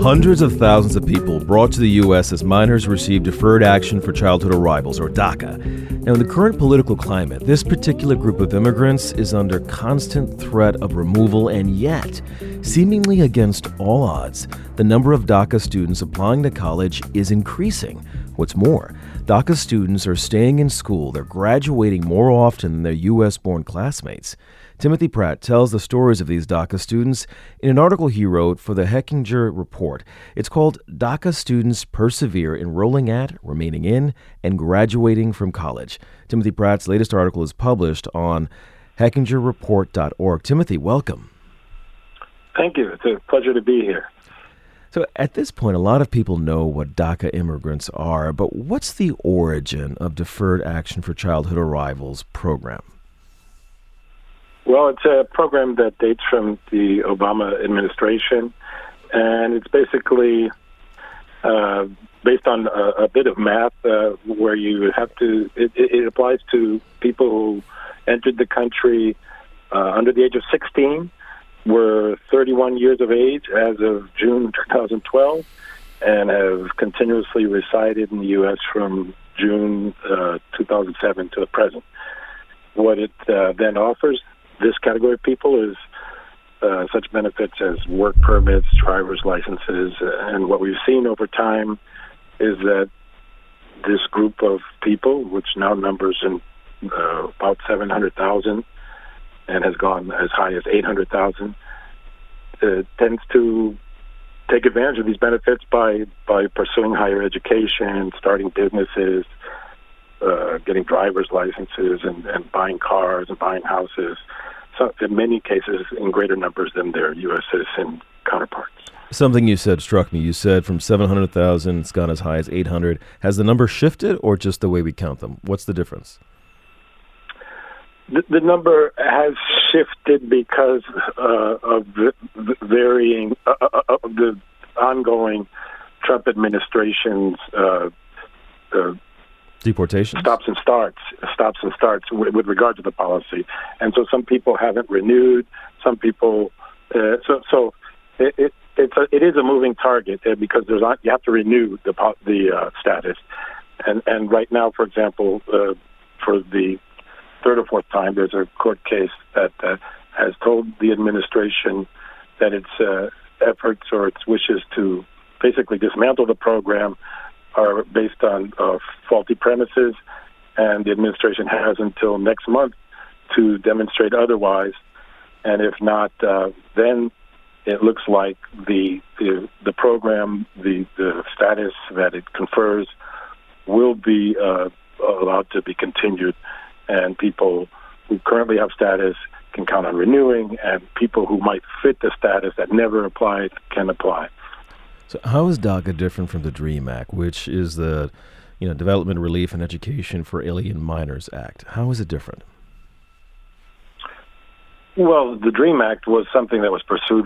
Hundreds of thousands of people brought to the U.S. as minors receive Deferred Action for Childhood Arrivals, or DACA. Now, in the current political climate, this particular group of immigrants is under constant threat of removal, and yet, seemingly against all odds, the number of DACA students applying to college is increasing. What's more, DACA students are staying in school. They're graduating more often than their U.S.-born classmates. Timothy Pratt tells the stories of these DACA students in an article he wrote for the Hechinger Report. It's called DACA Students Persevere Enrolling at, Remaining in, and Graduating from College. Timothy Pratt's latest article is published on HechingerReport.org. Timothy, welcome. Thank you. It's a pleasure to be here. So at this point, a lot of people know what DACA immigrants are, but what's the origin of Deferred Action for Childhood Arrivals program? Well, it's a program that dates from the Obama administration, and it's basically based on a bit of math where you have to, it applies to people who entered the country under the age of 16, were 31 years of age as of June 2012, and have continuously resided in the U.S. from June 2007 to the present. What it then offers this category of people is such benefits as work permits, driver's licenses, and what we've seen over time is that this group of people, which now numbers in about 700,000 and has gone as high as 800,000, tends to take advantage of these benefits by pursuing higher education, starting businesses, getting driver's licenses, and buying cars and buying houses. So in many cases, in greater numbers than their U.S. citizen counterparts. Something you said struck me. You said from 700,000, it's gone as high as 800. Has the number shifted, or just the way we count them? What's the difference? The number has shifted because of the varying, of the ongoing Trump administration's deportation stops and starts with regard to the policy, and so some people haven't renewed. Some people, it is a moving target because you have to renew the status, and right now, for example, for the third or fourth time, there's a court case that has told the administration that its efforts or its wishes to basically dismantle the program are based on faulty premises, and the administration has until next month to demonstrate otherwise. And if not, then it looks like the program, the status that it confers, will be allowed to be continued, and people who currently have status can count on renewing, and people who might fit the status that never applied can apply. So how is DACA different from the DREAM Act, which is the Development, Relief, and Education for Alien Minors Act? How is it different? Well, the DREAM Act was something that was pursued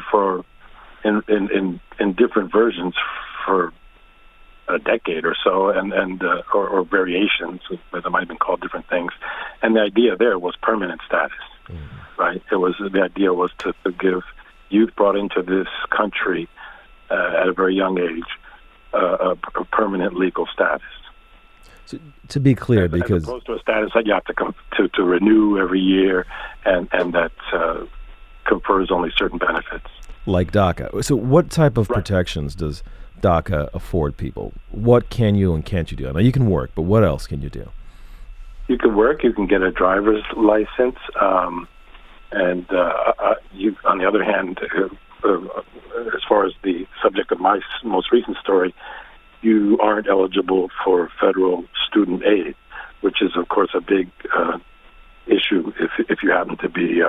in different versions for a decade or so, or variations that might have been called different things. And the idea there was permanent status, right? The idea was to give youth brought into this country at a very young age, a permanent legal status. So, to be clear, because as opposed to a status that you have to come to renew every year, and that confers only certain benefits, like DACA. So, what type of protections does DACA afford people? What can you and can't you do? I know you can work, but what else can you do? You can work. You can get a driver's license, and you, on the other hand, as far as the subject of my most recent story, you aren't eligible for federal student aid, which is, of course, a big issue if you happen to be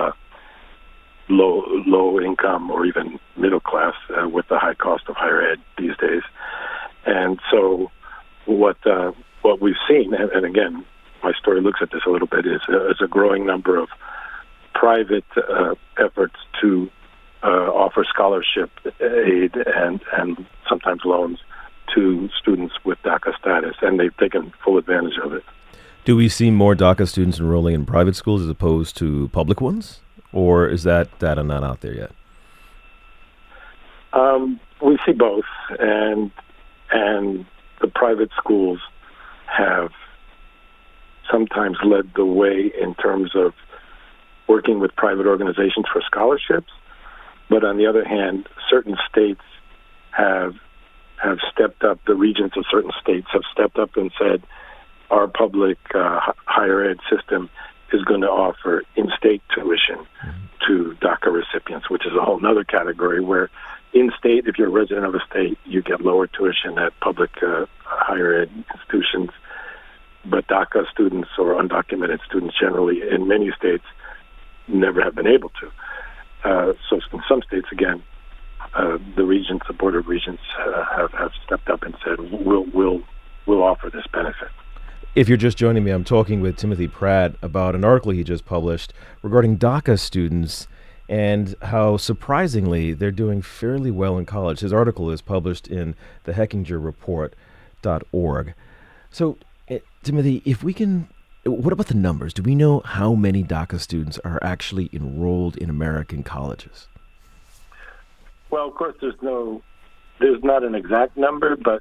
low income or even middle class with the high cost of higher ed these days. And so what we've seen, and again, my story looks at this a little bit, is a growing number of private efforts to offer scholarship aid and sometimes loans to students with DACA status, and they've taken full advantage of it. Do we see more DACA students enrolling in private schools as opposed to public ones? Or is that data not out there yet? we see both, and the private schools have sometimes led the way in terms of working with private organizations for scholarships. But on the other hand, certain states have stepped up. The regions of certain states have stepped up and said, our public higher ed system is going to offer in-state tuition to DACA recipients, which is a whole other category where in-state, if you're a resident of a state, you get lower tuition at public higher ed institutions. But DACA students or undocumented students generally in many states never have been able to. So in some states, again, the regions, the Board of Regents have stepped up and said, we'll offer this benefit. If you're just joining me, I'm talking with Timothy Pratt about an article he just published regarding DACA students and how, surprisingly, they're doing fairly well in college. His article is published in the HeckingerReport.org. So, Timothy, what about the numbers? Do we know how many DACA students are actually enrolled in American colleges? Well, of course, there's not an exact number, but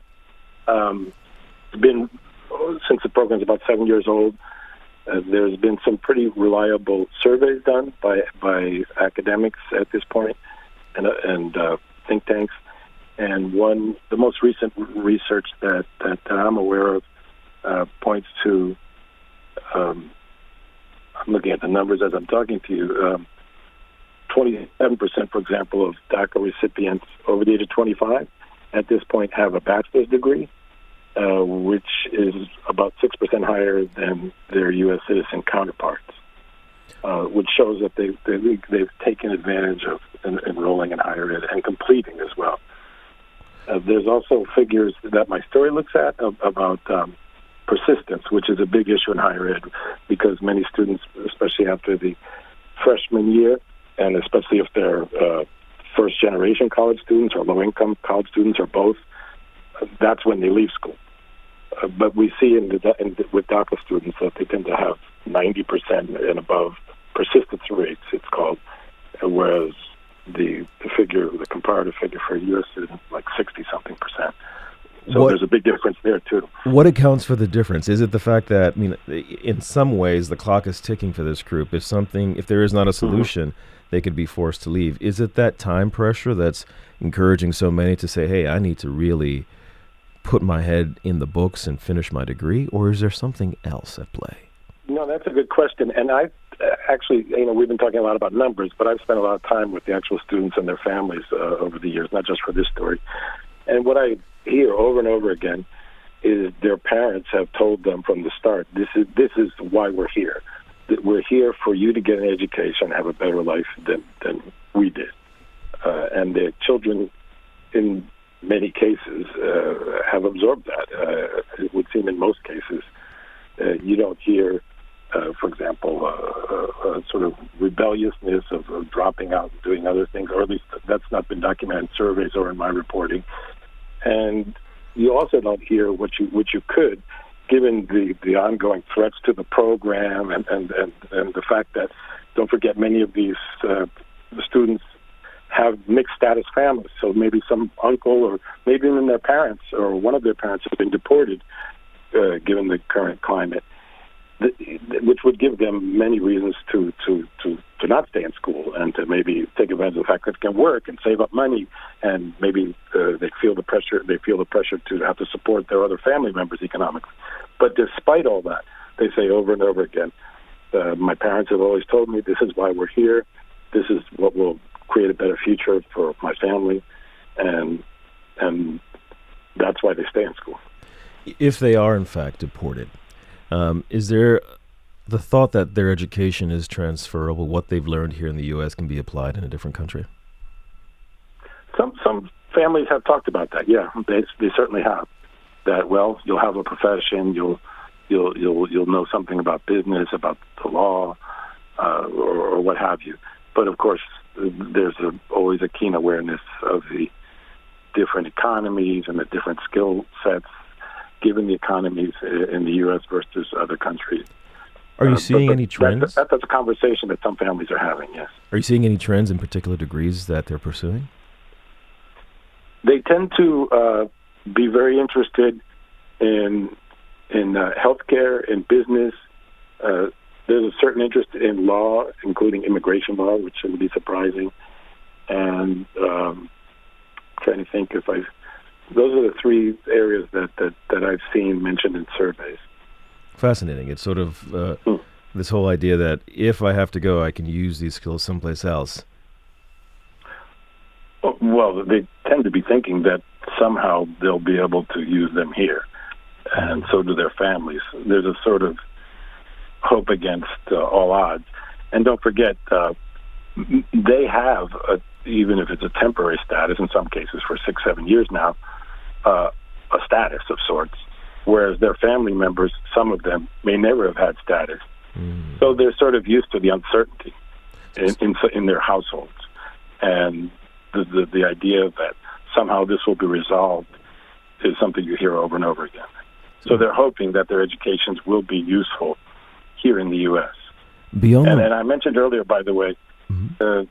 it's been, since the program's about 7 years old, there's been some pretty reliable surveys done by academics at this point and think tanks. And the most recent research that I'm aware of points to, I'm looking at the numbers as I'm talking to you, 27%, for example, of DACA recipients over the age of 25 at this point have a bachelor's degree, which is about 6% higher than their U.S. citizen counterparts, which shows that they've taken advantage of enrolling in higher ed and completing as well. There's also figures that my story looks at about persistence, which is a big issue in higher ed because many students, especially after the freshman year, and especially if they're first-generation college students or low-income college students or both, that's when they leave school. But we see with DACA students that they tend to have 90% and above persistence rates, it's called, whereas the comparative figure for U.S. citizens is like 60-something percent. So there's a big difference there, too. What accounts for the difference? Is it the fact that, in some ways, the clock is ticking for this group? If there is not a solution, they could be forced to leave. Is it that time pressure that's encouraging so many to say, hey, I need to really put my head in the books and finish my degree? Or is there something else at play? No, that's a good question. And I actually, we've been talking a lot about numbers, but I've spent a lot of time with the actual students and their families over the years, not just for this story. And what I hear over and over again is their parents have told them from the start, this is why we're here. That we're here for you to get an education, have a better life than we did. And their children, in many cases, have absorbed that. It would seem in most cases, you don't hear, for example, sort of rebelliousness of dropping out and doing other things, or at least that's not been documented in surveys or in my reporting. And you also don't hear what you could, given the ongoing threats to the program and the fact that, don't forget, many of these students have mixed status families. So maybe some uncle or maybe even their parents or one of their parents have been deported, given the current climate, which would give them many reasons to not stay in school and to maybe take advantage of the fact that they can work and save up money, and maybe they feel the pressure to have to support their other family members economically. But despite all that, they say over and over again, my parents have always told me this is why we're here. This is what will create a better future for my family, and that's why they stay in school. If they are in fact deported, is there the thought that their education is transferable? What they've learned here in the U.S. can be applied in a different country? Some families have talked about that. Yeah, they certainly have. That, well, you'll have a profession, you'll know something about business, about the law, or what have you. But of course, there's always a keen awareness of the different economies and the different skill sets, given the economies in the U.S. versus other countries. Are you seeing any trends? That's a conversation that some families are having, yes. Are you seeing any trends in particular degrees that they're pursuing? They tend to be very interested in healthcare, in business. There's a certain interest in law, including immigration law, which shouldn't be surprising. And trying to think if those are the three areas that I've seen mentioned in surveys. Fascinating. It's sort of this whole idea that if I have to go, I can use these skills someplace else. Well, they tend to be thinking that somehow they'll be able to use them here, and so do their families. There's a sort of hope against all odds. And don't forget, they have, even if it's a temporary status, in some cases for 6-7 years now, a status of sorts, whereas their family members, some of them, may never have had status. So they're sort of used to the uncertainty in their households. And the idea that somehow this will be resolved is something you hear over and over again. So they're hoping that their educations will be useful here in the U.S. And I mentioned earlier, by the way, there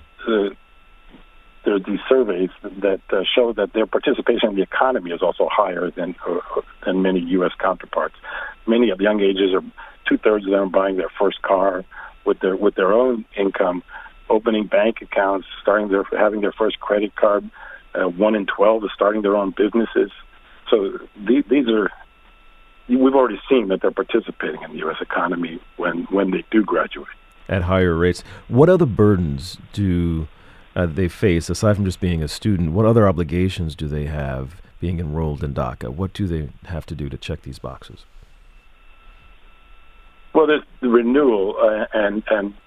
are these surveys that show that their participation in the economy is also higher than many U.S. counterparts. Many of the young ages are 2/3 of them are buying their first car with their own income, opening bank accounts, having their first credit card. 1 in 12 is starting their own businesses. So these are. We've already seen that they're participating in the U.S. economy when they do graduate. At higher rates. What other burdens do they face, aside from just being a student? What other obligations do they have being enrolled in DACA? What do they have to do to check these boxes? Well, there's the renewal, and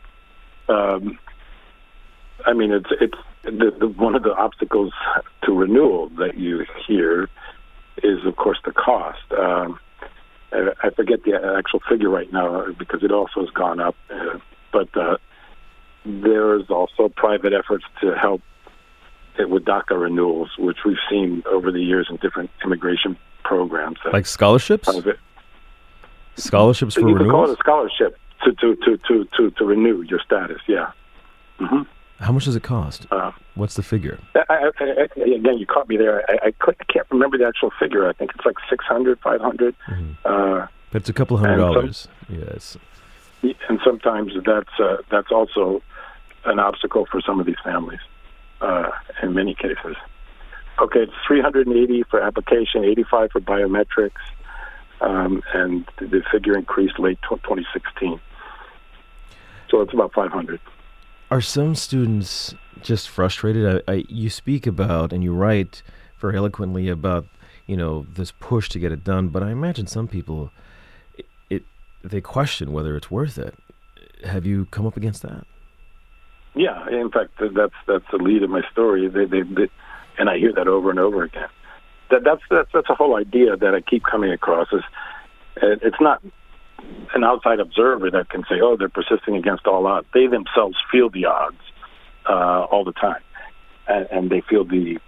I mean, it's one of the obstacles to renewal that you hear is, of course, the cost. I forget the actual figure right now because it also has gone up, but there's also private efforts to help with DACA renewals, which we've seen over the years in different immigration programs. Like scholarships? Scholarships for renewals? You can call it a scholarship to renew your status, yeah. Mm-hmm. How much does it cost? What's the figure? Again, you caught me there. I can't remember the actual figure. I think it's like $600, $500. But it's a couple $100. Yes. And sometimes that's also an obstacle for some of these families. In many cases. Okay, it's $380 for application, $85 for biometrics, and the figure increased late 2016. So it's about $500. Are some students just frustrated? You speak about and you write very eloquently about, this push to get it done, but I imagine some people, they question whether it's worth it. Have you come up against that? Yeah, in fact, that's the lead of my story. They and I hear that over and over again. That's a whole idea that I keep coming across. Is it's not an outside observer that can say, "Oh, they're persisting against all odds." They themselves feel the odds all the time, and they feel the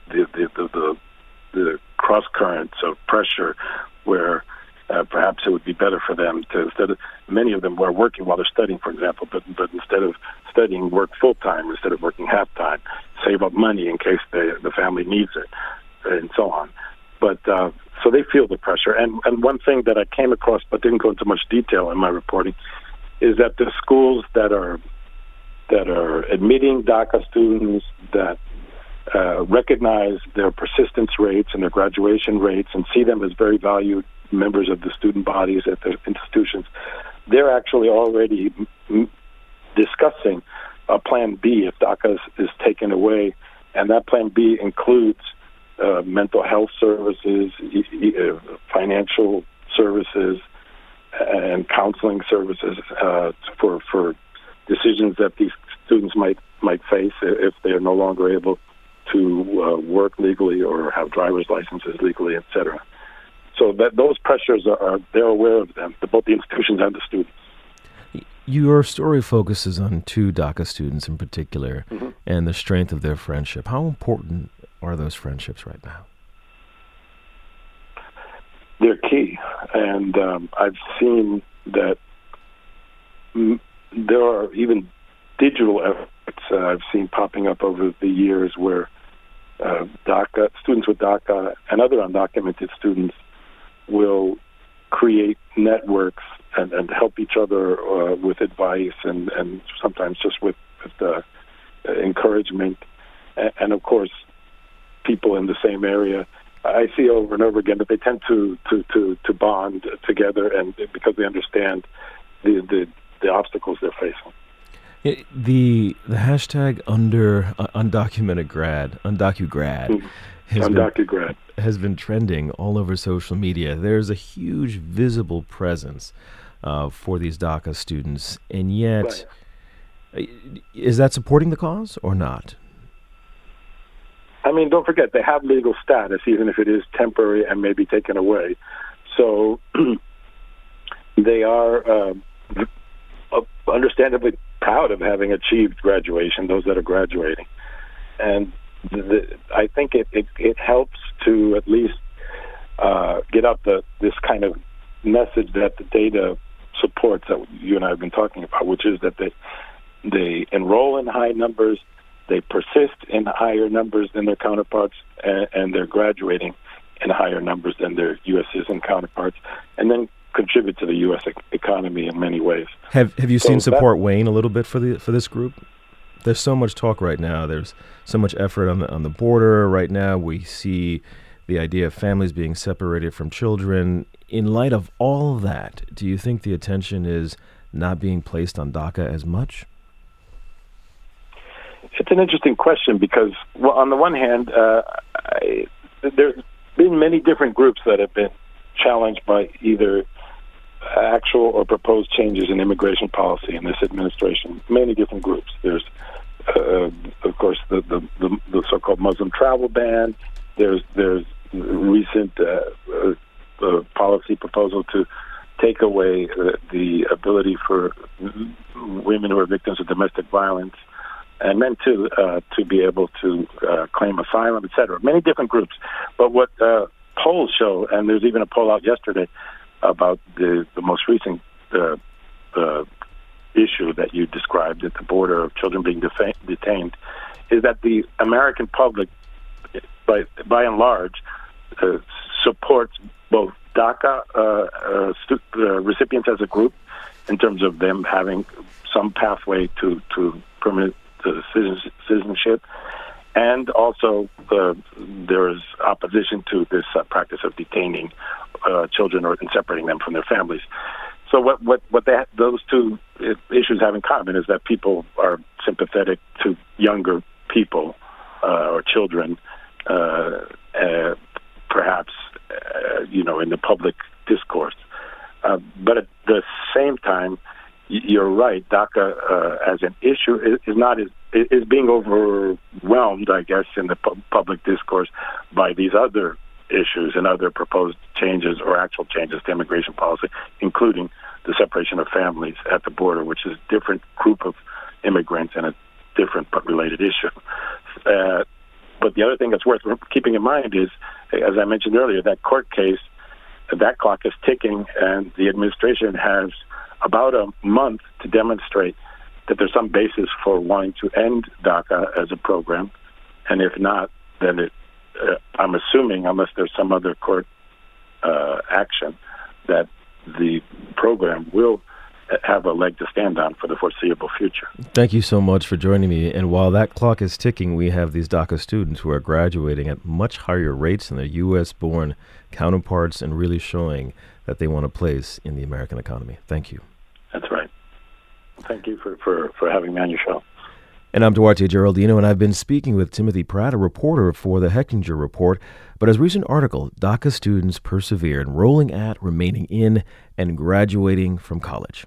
cross currents of pressure where. Perhaps it would be better for them to, instead of, many of them were working while they're studying, for example, but instead of studying, work full-time, instead of working half-time, save up money in case the family needs it, and so on. But so they feel the pressure. And one thing that I came across, but didn't go into much detail in my reporting, is that the schools that are admitting DACA students, that recognize their persistence rates and their graduation rates and see them as very valued members of the student bodies at their institutions, they're actually already discussing a Plan B if DACA is taken away, and that Plan B includes mental health services, financial services, and counseling services for decisions that these students might face if they are no longer able to work legally or have driver's licenses legally, etc. So that those pressures they're aware of them, both the institutions and the students. Your story focuses on 2 DACA students in particular and the strength of their friendship. How important are those friendships right now? They're key, and I've seen that there are even digital efforts I've seen popping up over the years where DACA students with DACA and other undocumented students will create networks and help each other with advice and sometimes just with encouragement. And of course, people in the same area, I see over and over again that they tend to bond together, and because they understand the obstacles they're facing. The hashtag undocugrad has been trending all over social media. There's a huge visible presence for these DACA students, and yet, is that supporting the cause or not? I mean, don't forget, they have legal status, even if it is temporary and may be taken away. So they are understandably proud of having achieved graduation, those that are graduating. And I think it helps to at least get out this kind of message that the data supports that you and I have been talking about, which is that they enroll in high numbers, they persist in higher numbers than their counterparts, and they're graduating in higher numbers than their U.S. citizen counterparts, and then contribute to the U.S. economy in many ways. Have you seen support wane a little bit for this group? There's so much talk right now. There's so much effort on the border right now. We see the idea of families being separated from children. In light of all of that, do you think the attention is not being placed on DACA as much? It's an interesting question because, well, on the one hand, there's been many different groups that have been challenged by either actual or proposed changes in immigration policy in this administration. Many different groups. There's, of course, the so-called Muslim travel ban. There's recent policy proposal to take away the ability for women who are victims of domestic violence and men to be able to claim asylum, et cetera. Many different groups. But what polls show, and there's even a poll out yesterday about the most recent issue that you described at the border of children being detained, is that the American public, by and large, supports both DACA recipients as a group in terms of them having some pathway to permanent citizenship, and also there is opposition to this practice of detaining children and separating them from their families. So what those two issues have in common is that people are sympathetic to younger people or children, perhaps in the public discourse. But at the same time, you're right. DACA as an issue is being overwhelmed, I guess, in the public discourse by these other issues and other proposed changes or actual changes to immigration policy, including the separation of families at the border, which is a different group of immigrants and a different but related issue. But the other thing that's worth keeping in mind is, as I mentioned earlier, that court case, that clock is ticking, and the administration has about a month to demonstrate that there's some basis for wanting to end DACA as a program. And if not, then I'm assuming, unless there's some other court action, that the program will have a leg to stand on for the foreseeable future. Thank you so much for joining me. And while that clock is ticking, we have these DACA students who are graduating at much higher rates than their U.S.-born counterparts and really showing that they want a place in the American economy. Thank you. That's right. Thank you for having me on your show. And I'm Duarte Geraldino, and I've been speaking with Timothy Pratt, a reporter for the Hechinger Report. But his recent article, DACA Students Persevere, Enrolling at, Remaining in, and Graduating from College.